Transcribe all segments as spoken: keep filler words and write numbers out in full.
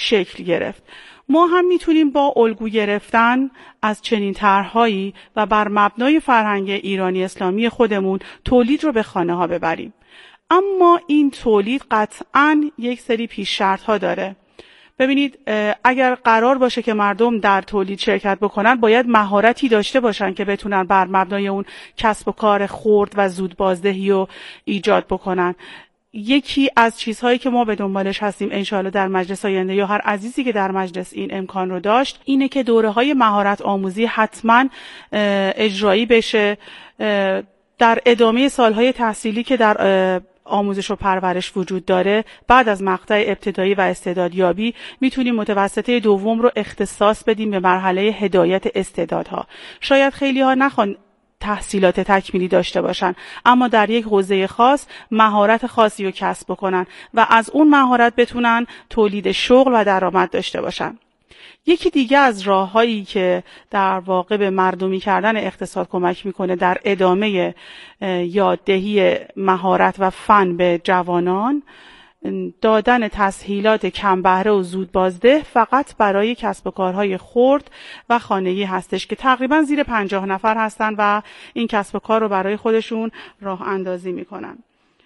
شکل گرفت. ما هم میتونیم با الگو گرفتن از چنین طرح‌هایی و بر مبنای فرهنگ ایرانی اسلامی خودمون تولید رو به خانه ها ببریم. اما این تولید قطعاً یک سری پیش شرط ها داره. ببینید، اگر قرار باشه که مردم در تولید شرکت بکنن، باید مهارتی داشته باشن که بتونن بر مبنای اون کسب و کار خرد و زود بازدهی رو ایجاد بکنن. یکی از چیزهایی که ما به دنبالش هستیم انشاءالله در مجلس آینده یا هر عزیزی که در مجلس این امکان رو داشت، اینه که دوره‌های مهارت آموزی حتما اجرایی بشه در ادامه سالهای تحصیلی که در آموزش و پرورش وجود داره. بعد از مقطع ابتدایی و استعدادیابی میتونیم متوسطه دوم رو اختصاص بدیم به مرحله هدایت استعدادها. شاید خیلی ها نخوان تحصیلات تکمیلی داشته باشن، اما در یک حوزه خاص مهارت خاصی رو کسب بکنن و از اون مهارت بتونن تولید شغل و درآمد داشته باشن. یکی دیگه از راه‌هایی که در واقع به مردمی کردن اقتصاد کمک میکنه در ادامه یاددهی مهارت و فن به جوانان، دادن تسهیلات کم بهره و زود بازده فقط برای کسب و کارهای خرد و خانگی هستش که تقریبا زیر پنجاه نفر هستن و این کسب و کار رو برای خودشون راه اندازی میکنن.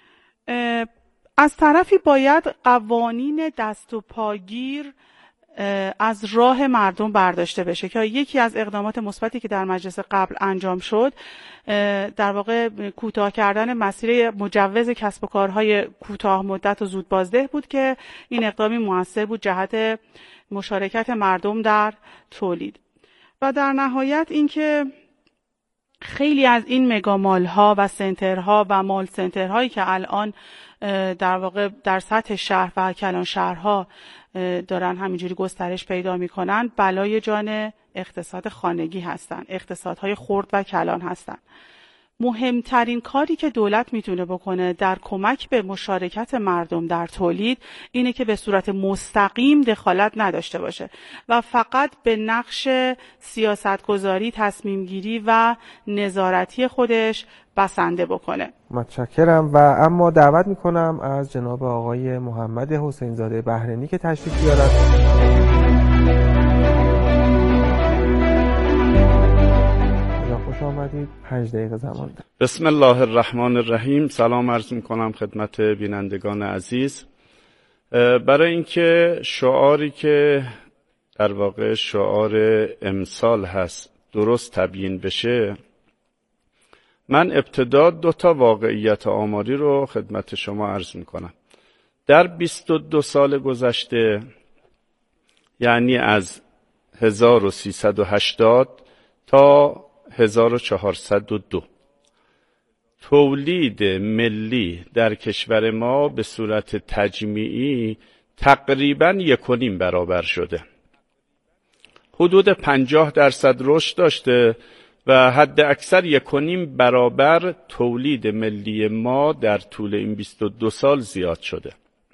از طرفی باید قوانین دست و پاگیر از راه مردم برداشته بشه که یکی از اقدامات مثبتی که در مجلس قبل انجام شد در واقع کوتاه کردن مسیر مجوز کسب و کارهای کوتاه مدت و زود بازده بود که این اقدامی موثر بود جهت مشارکت مردم در تولید. و در نهایت اینکه خیلی از این مگامال ها و سنترها و مال سنترهایی که الان در واقع در سطح شهر و کلان شهرها دارن همینجوری گسترش پیدا میکنن، بلای جان اقتصاد خانگی هستن، اقتصادهای خرد و کلان هستن. مهمترین کاری که دولت میتونه بکنه در کمک به مشارکت مردم در تولید اینه که به صورت مستقیم دخالت نداشته باشه و فقط به نقش سیاستگذاری، تصمیم گیری و نظارتی خودش بسنده بکنه. متشکرم. و اما دعوت میکنم از جناب آقای محمد حسین زاده بحرینی که تشریف بیارن. خوش آمدید. پنج دقیقه زمان دارید. بسم الله الرحمن الرحیم. سلام عرض میکنم خدمت بینندگان عزیز. برای اینکه شعاری که در واقع شعار امسال هست درست تبیین بشه، من ابتدا دو تا واقعیت آماری رو خدمت شما عرض میکنم. در بیست و دو سال گذشته، یعنی از هزار و سیصد و هشتاد تا هزار و چهارصد و دو، تولید ملی در کشور ما به صورت تجمیعی تقریباً یک و نیم برابر شده. حدود پنجاه درصد رشد داشته و حد اکثر یک و نیم برابر تولید ملی ما در طول این بیست و دو سال زیاد شده.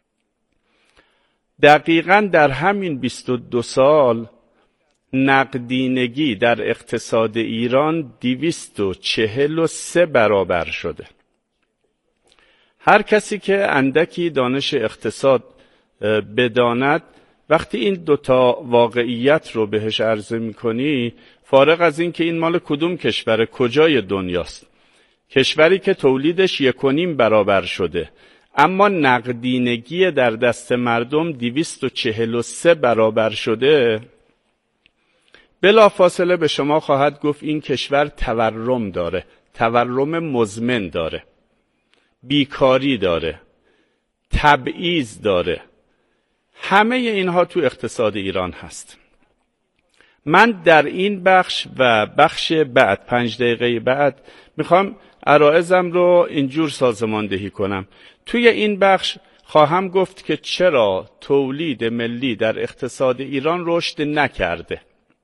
دقیقاً در همین بیست و دو سال نقدینگی در اقتصاد ایران دویست و چهل و سه برابر شده. هر کسی که اندکی دانش اقتصاد بداند، وقتی این دوتا واقعیت رو بهش عرضه میکنی، فارغ از این که این مال کدوم کشور، کجای دنیاست، کشوری که تولیدش یک و نیم برابر شده اما نقدینگی در دست مردم دویست و چهل و سه برابر شده، بلا فاصله به شما خواهد گفت این کشور تورم داره، تورم مزمن داره، بیکاری داره، تبعیض داره. همه اینها تو اقتصاد ایران هست. من در این بخش و بخش بعد، پنج دقیقه بعد، میخوام عرایضم رو اینجور سازماندهی کنم. توی این بخش خواهم گفت که چرا تولید ملی در اقتصاد ایران رشد نکرده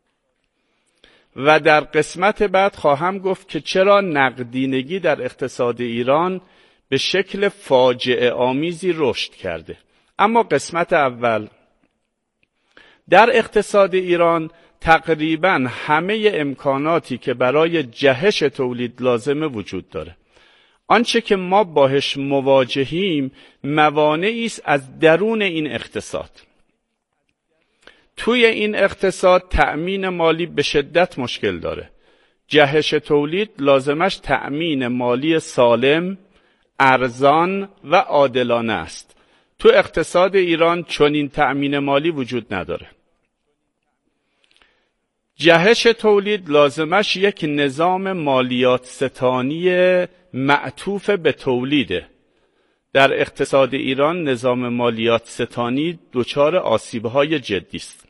و در قسمت بعد خواهم گفت که چرا نقدینگی در اقتصاد ایران به شکل فاجعه آمیزی رشد کرده. اما قسمت اول، در اقتصاد ایران تقریباً همه امکاناتی که برای جهش تولید لازمه وجود داره. آنچه که ما باهاش مواجهیم موانعی است از درون این اقتصاد. توی این اقتصاد تأمین مالی به شدت مشکل داره. جهش تولید لازمش تأمین مالی سالم، ارزان و عادلانه است. تو اقتصاد ایران چنین تأمین مالی وجود نداره. جهش تولید لازمش یک نظام مالیات ستانی معطوف به تولیده. در اقتصاد ایران نظام مالیات ستانی دچار آسیب‌های جدی است.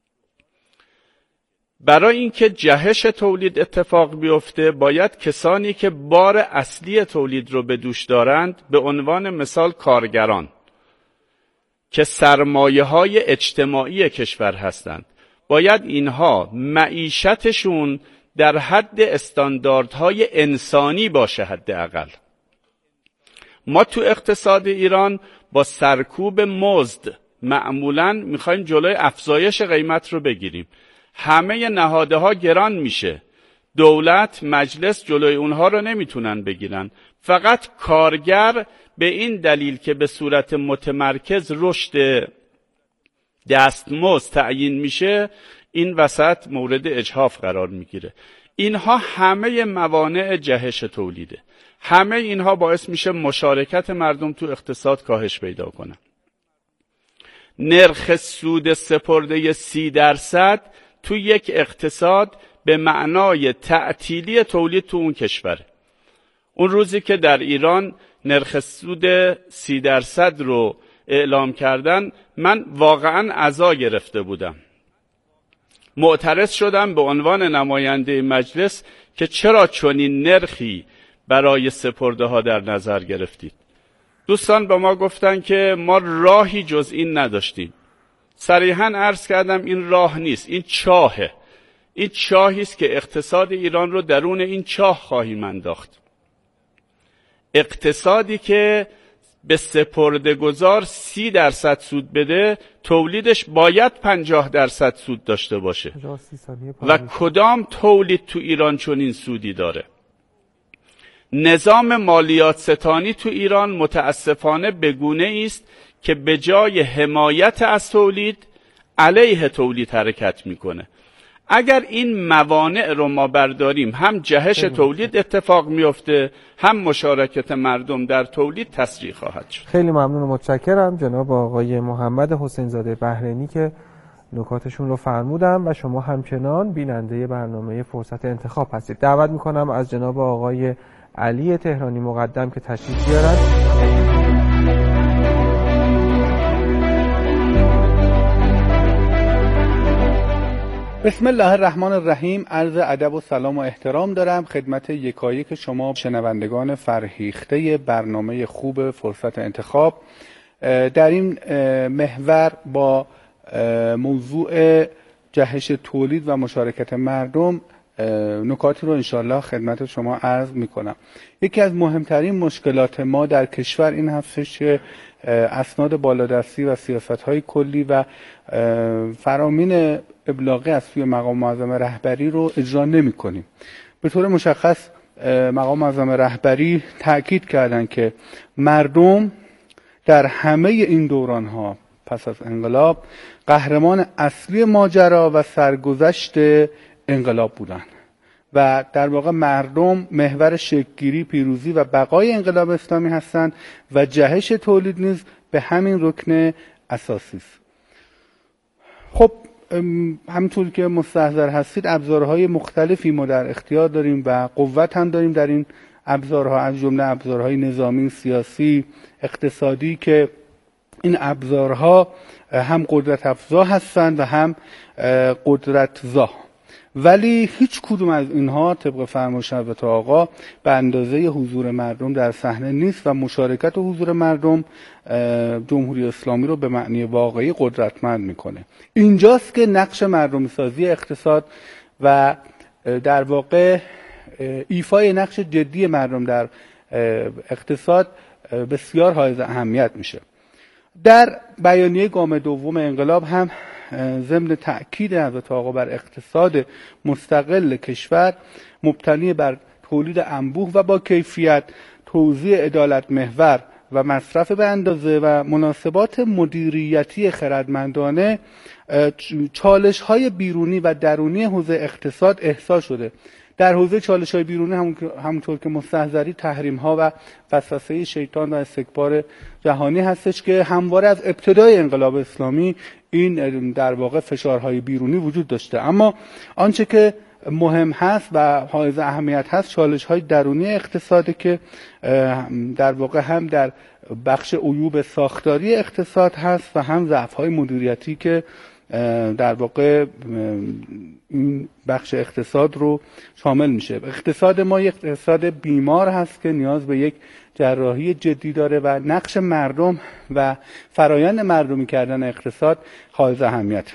برای اینکه جهش تولید اتفاق بیفته باید کسانی که بار اصلی تولید رو به دوش دارند، به عنوان مثال کارگران که سرمایه‌های اجتماعی کشور هستند، باید اینها معیشتشون در حد استانداردهای انسانی باشه حداقل. ما تو اقتصاد ایران با سرکوب مزد معمولاً میخوایم جلوی افزایش قیمت رو بگیریم. همه نهاده ها گران میشه. دولت، مجلس جلوی اونها رو نمیتونن بگیرن. فقط کارگر به این دلیل که به صورت متمرکز رشد دستمزد تعیین میشه، این وسط مورد اجحاف قرار میگیره. اینها همه موانع جهش تولیده. همه اینها باعث میشه مشارکت مردم تو اقتصاد کاهش پیدا کنه. نرخ سود سپرده سی درصد تو یک اقتصاد به معنای تعطیلی تولید تو اون کشوره. اون روزی که در ایران نرخ سود سی درصد رو اعلام کردن، من واقعا عزا گرفته بودم. معترض شدم به عنوان نماینده مجلس که چرا چنین نرخی برای سپرده ها در نظر گرفتید. دوستان به ما گفتن که ما راهی جز این نداشتیم. صریحاً عرض کردم این راه نیست، این چاهه. این چاهی است که اقتصاد ایران رو درون این چاه خواهیم انداخت. اقتصادی که به سپرده‌گذار سی درصد سود بده، تولیدش باید پنجاه درصد سود داشته باشه. و کدام تولید تو ایران چنین سودی داره؟ نظام مالیات ستانی تو ایران متاسفانه بگونه است که به جای حمایت از تولید علیه تولید حرکت میکنه. اگر این موانع رو ما برداریم، هم جهش تولید اتفاق میفته، هم مشارکت مردم در تولید تسریع خواهد شد. خیلی ممنون و متشکرم جناب آقای محمد حسین زاده بحرینی که نکاتشون رو فرمودم و شما همچنان بیننده برنامه فرصت انتخاب هستید. دعوت میکنم از جناب آقای علی تهرانی مقدم که تشریف بیارن. بسم الله الرحمن الرحیم. عرض ادب و سلام و احترام دارم خدمت یکایک شما شنوندگان فرهیخته برنامه خوب فرصت انتخاب. در این محور با موضوع جهش تولید و مشارکت مردم نکاتی رو انشالله خدمت شما عرض میکنم. یکی از مهمترین مشکلات ما در کشور این هستش که اسناد بالادستی و سیاست‌های کلی و فرامین ابلاغی از سوی مقام معظم رهبری رو اجرا نمی‌کنیم. به طور مشخص مقام معظم رهبری تاکید کردن که مردم در همه این دوران‌ها پس از انقلاب قهرمان اصلی ماجرا و سرگذشت انقلاب بودند و در واقع مردم محور شکل‌گیری، پیروزی و بقای انقلاب اسلامی هستند و جهش تولید نیز به همین رکن اساسی است. خب همونطور که مستحضر هستید ابزارهای مختلفی ما در اختیار داریم و قوت هم داریم در این ابزارها، از جمله ابزارهای نظامی، سیاسی، اقتصادی که این ابزارها هم قدرت افزا هستند و هم قدرت زا. ولی هیچ کدوم از اینها طبق فرمایش حضرت آقا به اندازه حضور مردم در صحنه نیست و مشارکت و حضور مردم جمهوری اسلامی رو به معنی واقعی قدرتمند میکنه. اینجاست که نقش مردمی سازی اقتصاد و در واقع ایفای نقش جدی مردم در اقتصاد بسیار حائز اهمیت میشه. در بیانیه گام دوم انقلاب هم ضمن تأکید حضرت آقا بر اقتصاد مستقل کشور مبتنی بر تولید انبوه و با کیفیت، توزیع عدالت محور و مصرف به اندازه و مناسبات مدیریتی خردمندانه چالش های بیرونی و درونی حوزه اقتصاد احساس شده. در حوزه چالش های بیرونی همونطور که مستحضری تحریم ها و وسوسه شیطان و استکبار جهانی هستش که همواره از ابتدای انقلاب اسلامی این در واقع فشارهای بیرونی وجود داشته. اما آنچه که مهم هست و حائز اهمیت هست چالش های درونی اقتصاده که در واقع هم در بخش عیوب ساختاری اقتصاد هست و هم ضعف های مدیریتی که در واقع این بخش اقتصاد رو شامل میشه. اقتصاد ما یک اقتصاد بیمار هست که نیاز به یک جراحی جدی داره و نقش مردم و فرایند مردمی کردن اقتصاد حائز اهمیت.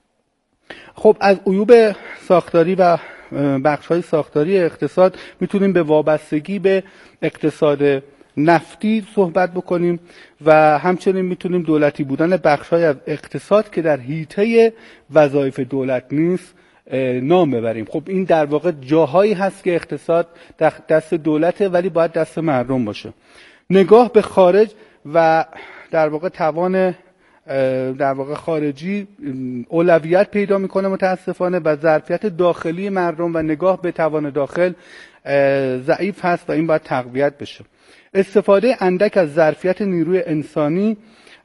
خب از عیوب ساختاری و بخش‌های ساختاری اقتصاد میتونیم به وابستگی به اقتصاد نفتی صحبت بکنیم و همچنین میتونیم دولتی بودن بخش‌های از اقتصاد که در حیطه وظایف دولت نیست نام ببریم. خب این در واقع جاهایی هست که اقتصاد دست دولته ولی باید دست مردم باشه. نگاه به خارج و در واقع توان در واقع خارجی اولویت پیدا میکنه متاسفانه و ظرفیت داخلی مردم و نگاه به توان داخل ضعیف هست و این باید تقویت بشه. استفاده اندک از ظرفیت نیروی انسانی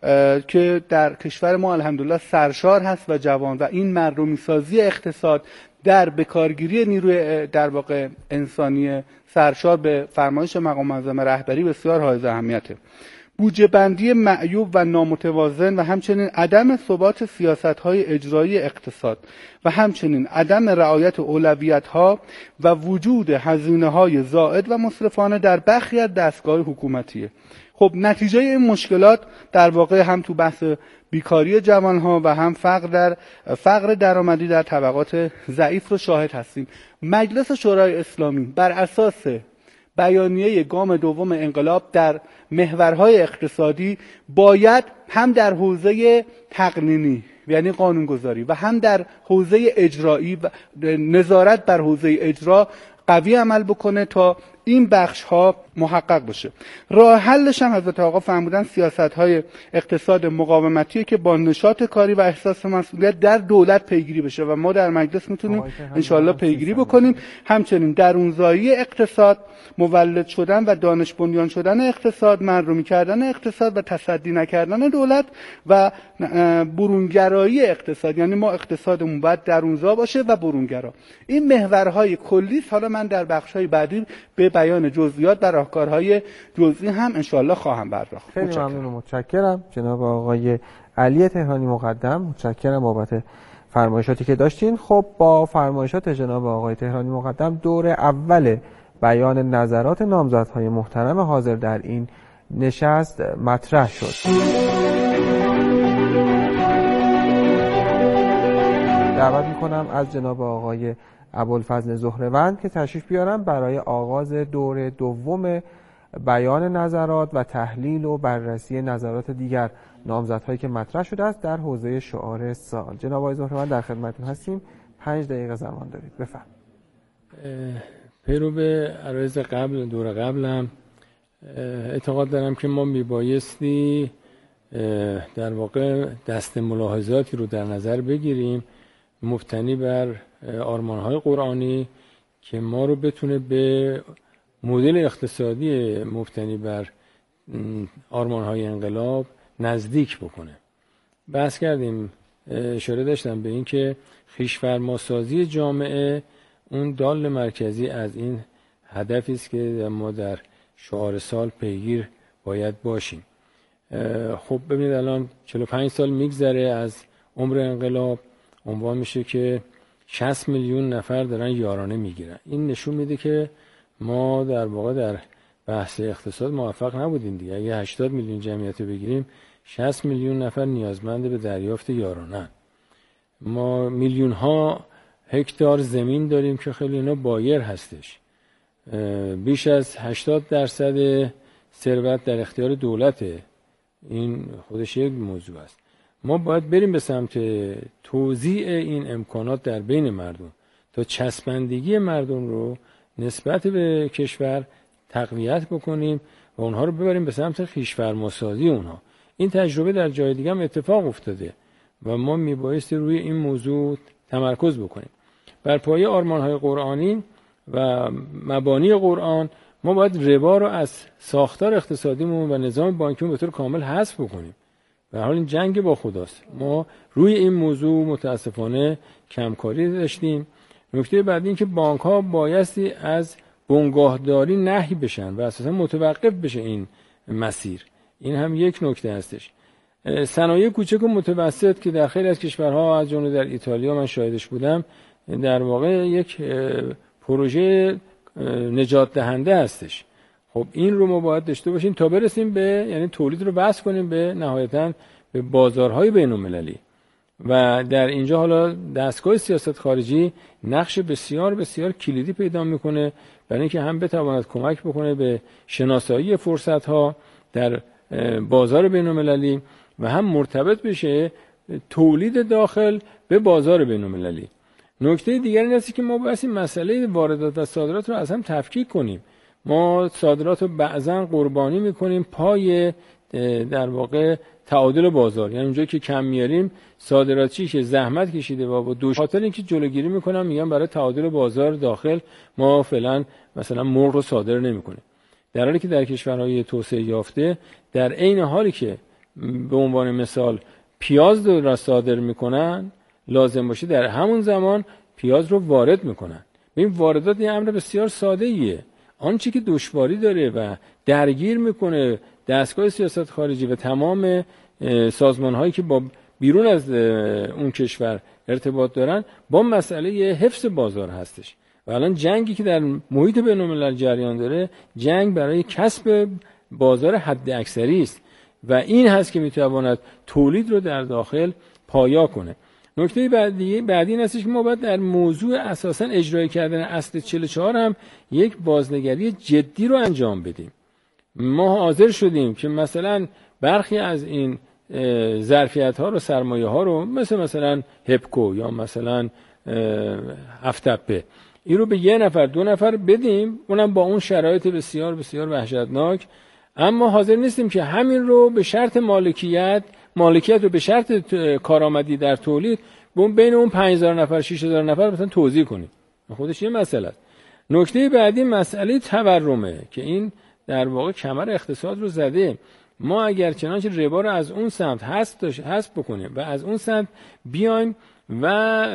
که در کشور ما الحمدلله سرشار هست و جوان و این مردمی سازی اقتصاد در بکارگیری نیروی در واقع انسانی سرشار به فرمایش مقام معظم رهبری بسیار حائز اهمیته. بودجه بندی معیوب و نامتوازن و همچنین عدم ثبات سیاست‌های اجرایی اقتصاد و همچنین عدم رعایت اولویت‌ها و وجود هزینه‌های زائد و مصرفانه در برخی از دستگاه حکومتیه. خب نتیجه این مشکلات در واقع هم تو بحث بیکاری جوانها و هم فقر در فقر درآمدی در طبقات ضعیف رو شاهد هستیم. مجلس شورای اسلامی بر اساس بیانیه گام دوم انقلاب در محورهای اقتصادی باید هم در حوزه تقنینی یعنی قانونگذاری و هم در حوزه اجرایی و نظارت بر حوزه اجرا قوی عمل بکنه تا این بخش ها محقق بشه. راه حلش هم حضرت آقا فرمودن سیاست های اقتصاد مقاومتی که با نشاط کاری و احساس مسئولیت در دولت پیگیری بشه و ما در مجلس میتونیم انشاءالله پیگیری بکنیم. همچنین درونزایی اقتصاد، مولد شدن و دانش بنیان شدن اقتصاد، مردمی کردن اقتصاد و تصدی نکردن دولت و برونگرایی اقتصاد، یعنی ما اقتصادمون باید درونزا باشه و برونگرا. این محورهای کلی حالا من در بخش‌های بعدی به بیان جزئیات و راهکارهای جزئی هم انشالله خواهم پرداخت. خیلی ممنون و متشکرم جناب آقای علی تهرانی مقدم. متشکرم بابت فرمایشاتی که داشتین. خب با فرمایشات جناب آقای تهرانی مقدم دور اول بیان نظرات نامزدهای محترم حاضر در این نشست مطرح شد. دعوت میکنم از جناب آقای ابوالفضل زهره‌وند که تشریف بیارم برای آغاز دور دوم بیان نظرات و تحلیل و بررسی نظرات دیگر نامزدهایی که مطرح شده است در حوزه شعار سال. جناب آقای زهره‌وند در خدمتتون هستیم. پنج دقیقه زمان دارید. بفرمایید. پیرو به عرایض قبل دور قبلم اعتقاد دارم که ما میبایستی در واقع دست ملاحظاتی رو در نظر بگیریم مبتنی بر آرمان‌های قرآنی که ما رو بتونه به مدل اقتصادی مبتنی بر آرمان‌های انقلاب نزدیک بکنه. بحث کردیم، اشاره داشتم به این که خویش‌فرماسازی جامعه اون دال مرکزی از این هدفی است که ما در شعار سال پیگیر باید باشیم. خب ببینید الان چهل و پنج سال میگذره از عمر انقلاب، عنوان میشه که شصت میلیون نفر دارن یارانه میگیرن. این نشون میده که ما در واقع در بحث اقتصاد موفق نبودیم دیگه. اگه هشتاد میلیون جمعیت بگیریم شصت میلیون نفر نیازمند به دریافت یارانه. ما میلیون ها هکتار زمین داریم که خیلی اینا بایر هستش. بیش از هشتاد درصد ثروت در اختیار دولته. این خودش یک موضوع است. ما باید بریم به سمت توزیع این امکانات در بین مردم تا چسبندگی مردم رو نسبت به کشور تقویت بکنیم و اونها رو ببریم به سمت خویش‌فرماسازی اونها. این تجربه در جای دیگه هم اتفاق افتاده و ما میبایستی روی این موضوع تمرکز بکنیم. بر پایه آرمان‌های قرآنی و مبانی قرآن ما باید ربا رو از ساختار اقتصادیمون و نظام بانکیمون به طور کامل حذف بکنیم. به هر حال این جنگ با خداست. ما روی این موضوع متاسفانه کمکاری داشتیم. نکته بعدی این که بانک‌ها بایستی از بنگاهداری نهی بشن و اساسا متوقف بشه این مسیر. این هم یک نکته هستش. صنایع کوچک و متوسط که در خیلی از کشورها از جمله در ایتالیا من شاهدش بودم، در واقع یک پروژه نجات دهنده هستش. خب این رو ما باید داشته باشیم تا برسیم به، یعنی تولید رو بس کنیم به نهایتاً به بازارهای بین‌المللی. و در اینجا حالا دستگاه سیاست خارجی نقش بسیار بسیار کلیدی پیدا میکنه برای اینکه هم بتواند کمک بکنه به شناسایی فرصت‌ها در بازار بین‌المللی و هم مرتبط بشه تولید داخل به بازار بین‌المللی. نکته دیگری این است که ما باید این مسئله واردات و صادرات رو از هم تفکیک کنیم. ما صادرات رو بعضا قربانی میکنیم پای در واقع تعادل بازار، یعنی اونجایی که کم میاریم صادراتی که زحمت کشیده و با دو خاطر اینکه جلوگیری میکنم میگم برای تعادل بازار داخل ما فعلا مثلا مرغ رو صادر نمیکنیم، در حالی که در کشورهای توسعه یافته در عین حالی که به عنوان مثال پیاز رو صادر میکنن لازم باشه در همون زمان پیاز رو وارد میکنن. این واردات یه امر بسیار ساده ایه. آنچه که دشواری داره و درگیر میکنه دستگاه سیاست خارجی و تمام سازمان هایی که با بیرون از اون کشور ارتباط دارن با مسئله حفظ بازار هستش. و الان جنگی که در محیط بین‌الملل جریان داره جنگ برای کسب بازار حد اکثری است و این هست که میتواند تولید رو در داخل پایا کنه. نکته بعدی بعدی این هستش که ما باید در موضوع اساساً اجرای کردن اصل چهل و چهار هم یک بازنگری جدی رو انجام بدیم. ما حاضر شدیم که مثلا برخی از این ظرفیت ها رو سرمایه ها رو مثل مثلا هپکو یا مثلا هفت‌تپه این رو به یه نفر دو نفر بدیم، اونم با اون شرایط بسیار بسیار وحشتناک، اما حاضر نیستیم که همین رو به شرط مالکیت مالکیت رو به شرط کارآمدی در تولید بین اون پنج هزار نفر شش هزار نفر مثلا توزیع کنیم. خودش یه مسئله است. نکته بعدی مسئله تورمه که این در واقع کمر اقتصاد رو زده. ما اگر چنانچه ربا رو از اون سمت حذف حذف بکنیم و از اون سمت بیایم و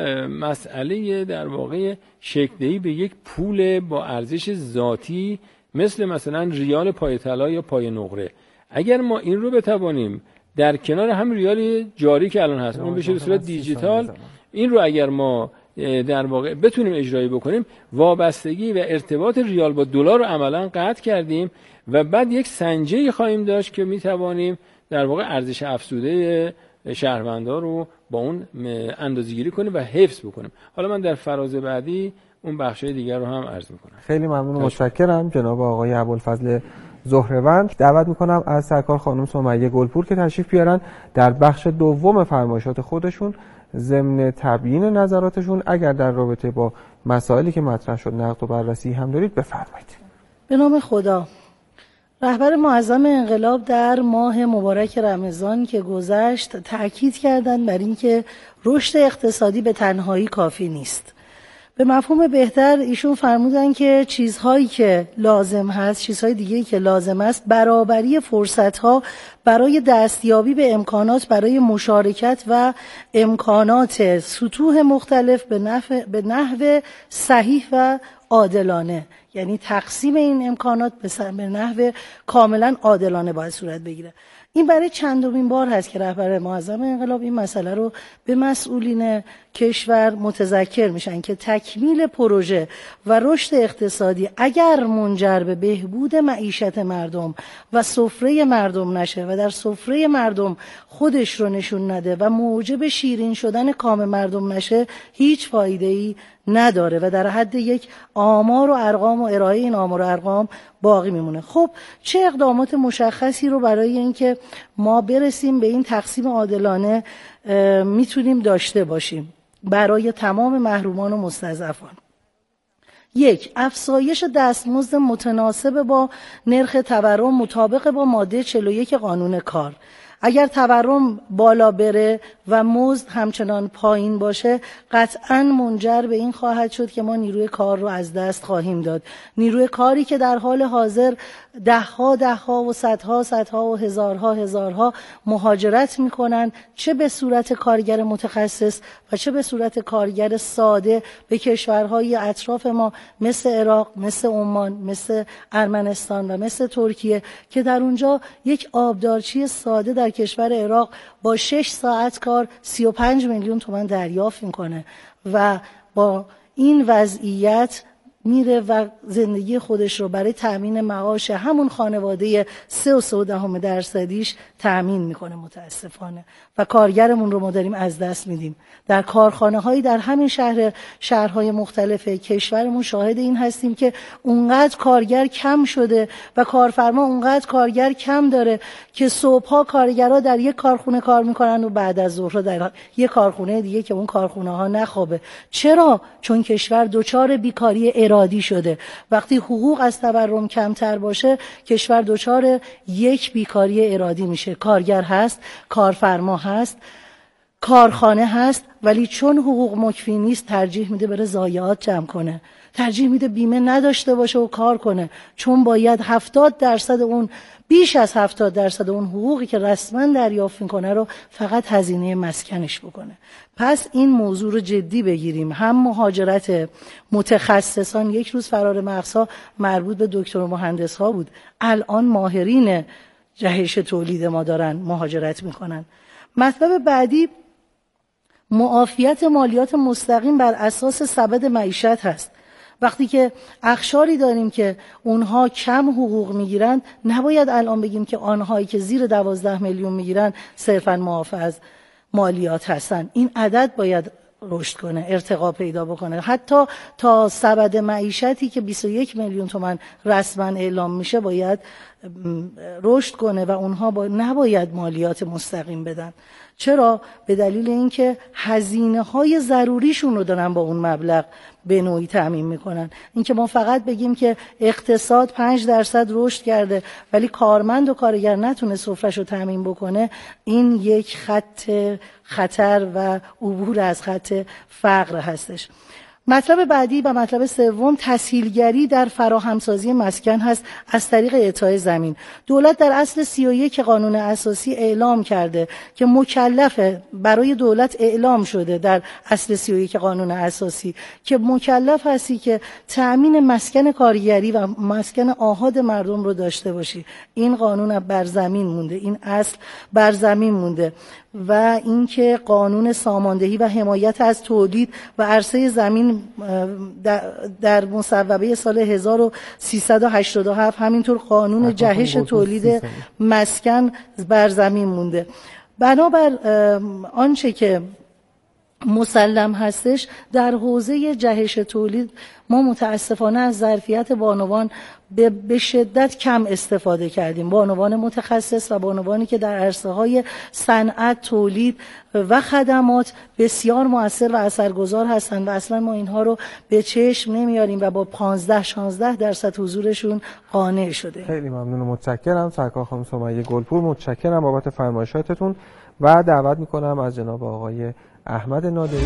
مسئله در واقع شکل‌دهی به یک پول با ارزش ذاتی مثل مثلا ریال پای طلا یا پای نقره، اگر ما این رو بتوانیم در کنار هم ریال جاری که الان هست اون بشه به صورت دیجیتال، این رو اگر ما در واقع بتونیم اجرایی بکنیم وابستگی و ارتباط ریال با دلار رو عملا قطع کردیم و بعد یک سنجه خواهیم داشت که میتوانیم در واقع ارزش افزوده شهروندان رو با اون اندازه‌گیری کنیم و حفظ بکنیم. حالا من در فراز بعدی اون بخشای دیگر رو هم عرض میکنم. خیلی ممنون و متشکرم جناب آقای ابوالفضل زهره‌وند. دعوت میکنم از سرکار خانم سمیه گلپور که تشریف بیارن در بخش دوم فرمایشات خودشون ضمن تبیین نظراتشون اگر در رابطه با مسائلی که مطرح شد نقد و بررسی هم دارید بفرمایید. به نام خدا. رهبر معظم انقلاب در ماه مبارک رمضان که گذشت تأکید کردند بر اینکه رشد اقتصادی به تنهایی کافی نیست. به مفهوم بهتر ایشون فرمودن که چیزهایی که لازم هست، چیزهای دیگه‌ای که لازم است برابری فرصت‌ها برای دستیابی به امکانات، برای مشارکت و امکانات سطوح مختلف به نحو به نحو صحیح و عادلانه، یعنی تقسیم این امکانات به نحو کاملا عادلانه باید صورت بگیره. این برای چندمین بار هست که رهبر معظم انقلاب این مسئله رو به مسئولین کشور متذکر میشن که تکمیل پروژه و رشد اقتصادی اگر منجر به بهبود معیشت مردم و سفره مردم نشه و در سفره مردم خودش رو نشون نده و موجب شیرین شدن کام مردم نشه هیچ فایده‌ای نداره و در حد یک آمار و ارقام و ارائه این آمار و ارقام باقی میمونه. خب چه اقدامات مشخصی رو برای اینکه ما برسیم به این تقسیم عادلانه میتونیم داشته باشیم برای تمام محرومان و مستضعفان؟ یک، افزایش دستمزد متناسب با نرخ تورم مطابق با ماده چهل و یک قانون کار. اگر تورم بالا بره و مزد همچنان پایین باشه، قطعاً منجر به این خواهد شد که ما نیروی کار رو از دست خواهیم داد. نیروی کاری که در حال حاضر دهها دهها و صدها صدها و هزارها هزارها مهاجرت میکنن، چه به صورت کارگر متخصص و چه به صورت کارگر ساده به کشورهای اطراف ما مثل عراق، مثل عمان، مثل ارمنستان و مثل ترکیه، که در اونجا یک آبدارچی ساده در کشور عراق با شش ساعت کار سی و پنج میلیون تومان دریافت میکنه و با این وضعیت میره و زندگی خودش رو برای تأمین معاش همون خانواده سه و سه دهم درصدیش تأمین میکنه متاسفانه. و کارگرمون رو ما داریم از دست میدیم. در کارخانه هایی در همین شهر شهرهای مختلف کشورمون شاهد این هستیم که اونقدر کارگر کم شده و کارفرما اونقدر کارگر کم داره که صبحها کارگرها در یک کارخونه کار میکنن و بعد از ظهر در یک کارخونه دیگه که اون کارخونه ها نخوابه. چرا؟ چون کشور دچار بیکاری ارادی شده. وقتی حقوق از تورم کمتر باشه، کشور دچار یک بیکاری ارادی میشه. کارگر هست، کارفرما هست، کارخانه هست، ولی چون حقوق مکفی نیست ترجیح میده بره ضایعات جمع کنه، ترجیح میده بیمه نداشته باشه و کار کنه، چون باید هفتاد درصد اون بیش از هفتاد درصد اون حقوقی که رسما دریافت میکنه رو فقط هزینه مسکنش بکنه. پس این موضوع رو جدی بگیریم. هم مهاجرت متخصصان، یک روز فرار مغزها مربوط به دکتر و مهندس ها بود، الان ماهرین جهش تولید ما دارن مهاجرت میکنن. مطلب بعدی معافیت مالیات مستقیم بر اساس سبد معیشت هست. وقتی که اقشاری داریم که اونها کم حقوق میگیرن، نباید الان بگیم که آنهایی که زیر دوازده میلیون میگیرن صرفاً معاف از مالیات هستن. این عدد باید رشد کنه، ارتقا پیدا بکنه، حتی تا سبد معیشتی که بیست و یک میلیون تومان رسما اعلام میشه باید رشد کنه و اونها با نباید مالیات مستقیم بدن. چرا؟ به دلیل اینکه هزینه های ضروریشون رو دارن با اون مبلغ به نوعی تأمین میکنن. اینکه ما فقط بگیم که اقتصاد پنج درصد رشد کرده ولی کارمند و کارگر نتونه سفرش رو تأمین بکنه، این یک خط خطر و عبور از خط فقر هستش. مطلب بعدی و مطلب سوم تسهیلگری در فراهمسازی مسکن هست از طریق اعطای زمین. دولت در اصل سی و یک قانون اساسی اعلام کرده که مکلفه، برای دولت اعلام شده در اصل سی و یک قانون اساسی که مکلف هستی که تأمین مسکن کارگری و مسکن آحاد مردم رو داشته باشی. این قانون بر زمین مونده، این اصل بر زمین مونده. و اینکه قانون ساماندهی و حمایت از تولید و عرصه زمین در مصوبه سال هزار و سیصد و هشتاد و هفت، همینطور قانون جهش تولید مسکن بر زمین مونده. بنابر آنچه که مسلم هستش، در حوزه جهش تولید ما متاسفانه از ظرفیت بانوان به شدت کم استفاده کردیم. بانوان متخصص و بانوانی که در عرصه های صنعت، تولید و خدمات بسیار مؤثر و اثرگذار هستند و اصلا ما اینها رو به چشم نمیاریم و با پانزده شانزده درصد حضورشون قانع شده. خیلی ممنون و متشکرم سرکار خانم سمیه گلپور، متشکرم بابت فرمایشاتتون و دعوت میکنم از جناب آقای احمد نادری.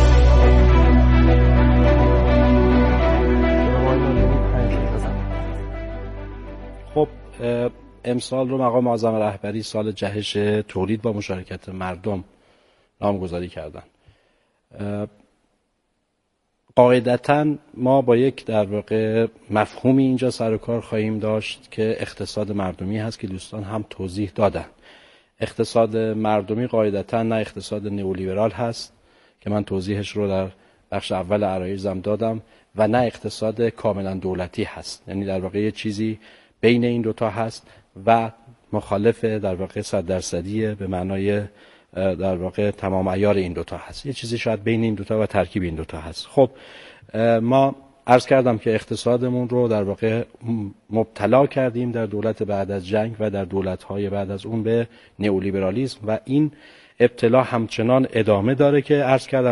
خب امسال رو مقام معظم رهبری سال جهش تولید با مشارکت مردم نامگذاری کردن. قاعدتاً ما با یک در واقع مفهومی اینجا سر و کار خواهیم داشت که اقتصاد مردمی هست که دوستان هم توضیح دادن. اقتصاد مردمی قاعدتاً نه اقتصاد نئولیبرال هست که من توضیحش رو در بخش اول عرایضم دادم و نه اقتصاد کاملا دولتی هست، یعنی در واقع یه چیزی بین این دوتا هست و مخالف در واقع صد درصدی به معنای در واقع تمام عیار این دوتا هست، یه چیزی شاید بین این دوتا و ترکیب این دوتا هست. خب ما عرض کردم که اقتصادمون رو در واقع مبتلا کردیم در دولت بعد از جنگ و در دولت‌های بعد از اون به نئولیبرالیسم و این ابتلا همچنان ادامه داره که عرض کردم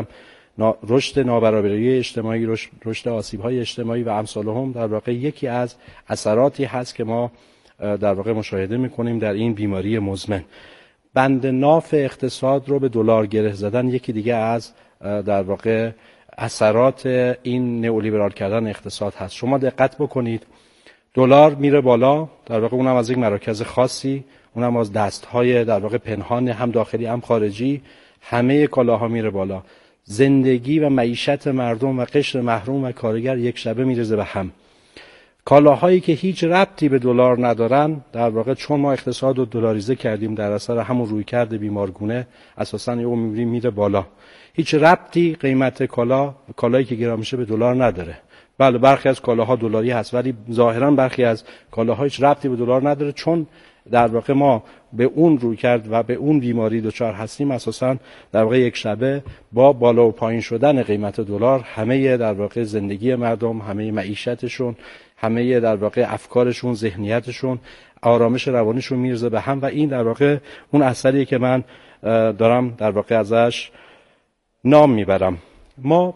رشد نابرابری اجتماعی، رشد آسیب‌های اجتماعی و امثالهم در واقع یکی از اثراتی هست که ما در واقع مشاهده می‌کنیم در این بیماری مزمن. بند ناف اقتصاد رو به دلار گره زدن یکی دیگه از در واقع اثرات این نئولیبرال کردن اقتصاد هست. شما دقت بکنید دلار میره بالا، در واقع اونم از یک مراکز خاصی، اونم از دست‌های در واقع پنهان هم داخلی هم خارجی، همه کالاها میره بالا. زندگی و معیشت مردم و قشر محروم و کارگر یک شبه میرزه به هم. کالاهایی که هیچ ربطی به دلار ندارن در واقع چون ما اقتصاد رو دلاریزه کردیم در اثر همون رویکرد بیمارگونه اساساً یهو میبینیم میره بالا. هیچ ربطی قیمت کالا کالایی که گران میشه به دلار نداره. بله برخی از کالاها دلاری هست ولی ظاهراً برخی از کالاها هیچ ربطی به دلار نداره چون در واقع ما به اون روی کرد و به اون بیماری دچار هستیم. اساساً در واقع یک شبه با بالا و پایین شدن قیمت دلار همه در واقع زندگی مردم، همه معیشتشون، همه در واقع افکارشون، ذهنیتشون، آرامش روانیشون میرزه به هم و این در واقع اون اثریه که من دارم در واقع ازش نام میبرم. ما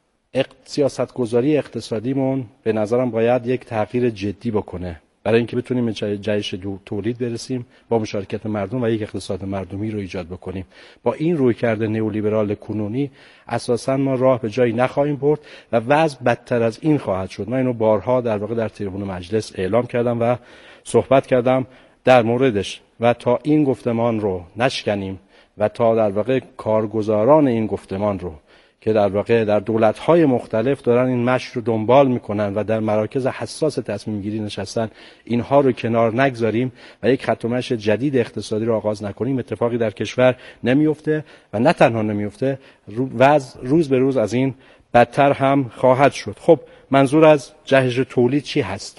سیاست گذاری اقتصادیمون به نظرم باید یک تغییر جدی بکنه برای اینکه بتونیم به جهش تولید برسیم، با مشارکت مردم و یک اقتصاد مردمی رو ایجاد بکنیم. با این رویکرد نئولیبرال کنونی اساساً ما راه به جایی نخواهیم برد و وضع بدتر از این خواهد شد. من اینو بارها در واقع در تریبون مجلس اعلام کردم و صحبت کردم در موردش و تا این گفتمان رو نشکنیم و تا در واقع کارگزاران این گفتمان رو که در واقع در دولت‌های مختلف دارن این مشی رو دنبال میکنن و در مراکز حساس تصمیم گیری نشستن اینها رو کنار نگذاریم و یک خط و مشی جدید اقتصادی رو آغاز نکنیم اتفاقی در کشور نمیفته و نه تنها نمیفته وضع روز به روز از این بدتر هم خواهد شد. خب منظور از جهش تولید چی هست؟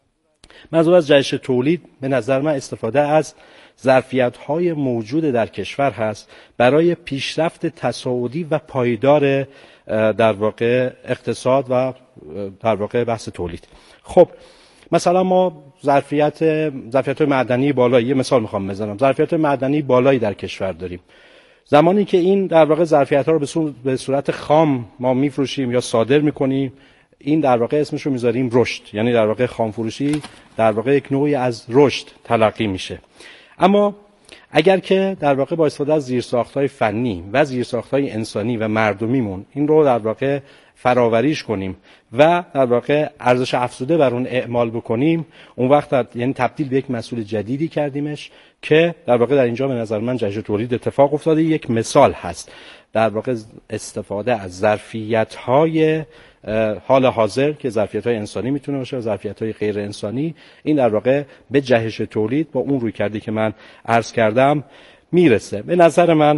منظور از جهش تولید به نظر من استفاده از ظرفیت‌های موجود در کشور هست برای پیشرفت تصاعدی و پایدار در واقع اقتصاد و در واقع بحث تولید. خب مثلا ما ظرفیت ظرفیت معدنی بالایی، یه مثال میخوام بزنم، ظرفیت معدنی بالایی در کشور داریم. زمانی که این در واقع ظرفیت‌ها رو به صورت خام ما میفروشیم یا صادر میکنیم، این در واقع اسمش رو میذاریم رشد، یعنی در واقع خام فروشی در واقع یک نوعی از رشد تلقی میشه. اما اگر که در واقع با استفاده از زیرساخت‌های فنی و زیرساخت‌های انسانی و مردمیمون این رو در واقع فراوریش کنیم و در واقع ارزش افزوده بر اون اعمال بکنیم، اون وقت یعنی تبدیل به یک مسئول جدیدی کردیمش که در واقع در اینجا به نظر من جهش تولید اتفاق افتاده. یک مثال هست در واقع استفاده از ظرفیت‌های حال حاضر که ظرفیت‌های انسانی میتونه باشه و ظرفیت‌های غیر انسانی، این در واقع به جهش تولید با اون روی کردی که من عرض کردم میرسه. به نظر من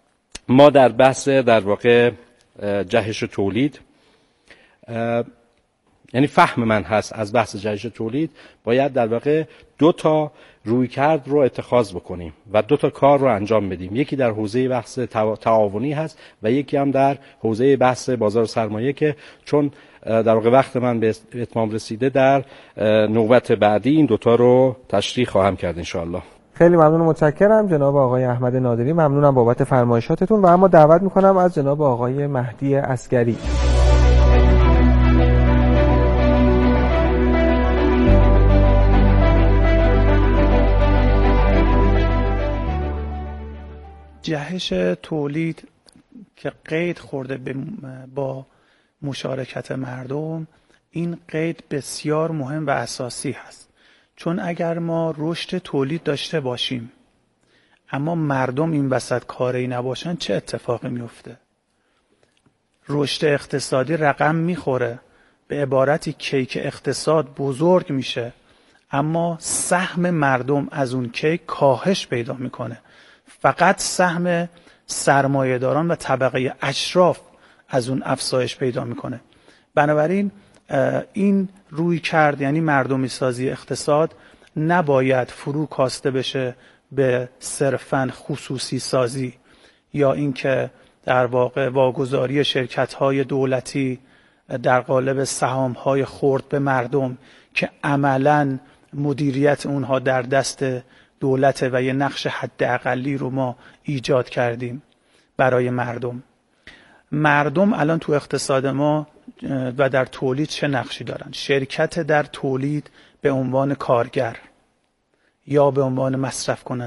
ما در بحث در واقع جهش تولید، یعنی فهم من هست از بحث جهش تولید، باید در واقع دو تا رویکرد رو اتخاذ بکنیم و دو تا کار رو انجام بدیم. یکی در حوزه بحث تعاونی هست و یکی هم در حوزه بحث بازار سرمایه که چون در واقع وقت من به اتمام رسیده در نوبت بعدی این دوتا رو تشریح خواهم کرد انشاءالله. خیلی ممنون و متشکرم جناب آقای احمد نادری، ممنونم بابت فرمایشاتتون و اما دعوت میکنم از جناب آقای مهدی عسگری. جهش تولید که قید خورده با مشارکت مردم، این قید بسیار مهم و اساسی هست، چون اگر ما رشد تولید داشته باشیم اما مردم این وسط کاری نباشن چه اتفاقی میفته؟ رشد اقتصادی رقم میخوره، به عبارتی کیک اقتصاد بزرگ میشه اما سهم مردم از اون کیک کاهش پیدا میکنه. فقط سهم سرمایه‌داران و طبقه اشراف از اون افزایش پیدا میکنه. بنابراین این روی کرد یعنی مردمی سازی اقتصاد نباید فرو کاسته بشه به صرفاً خصوصی سازی یا اینکه در واقع واگذاری شرکت‌های دولتی در قالب سهام‌های خرد به مردم که عملاً مدیریت اونها در دست دولت و یه نقش حداقلی رو ما ایجاد کردیم برای مردم. مردم الان تو اقتصاد ما و در تولید چه نقشی دارن؟ شرکت در تولید به عنوان کارگر یا به عنوان مصرف کننده